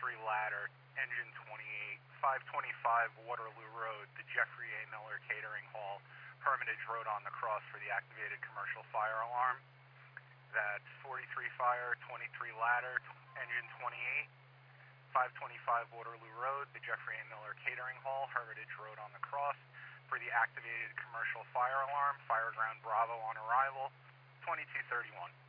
ladder, engine 28, 525 Waterloo Road, the Jeffrey A. Miller Catering Hall, Hermitage Road on the cross for the activated commercial fire alarm. That's 43 fire, 23 ladder, engine 28, 525 Waterloo Road, the Jeffrey A. Miller Catering Hall, Hermitage Road on the cross for the activated commercial fire alarm, Fireground Bravo on arrival, 2231.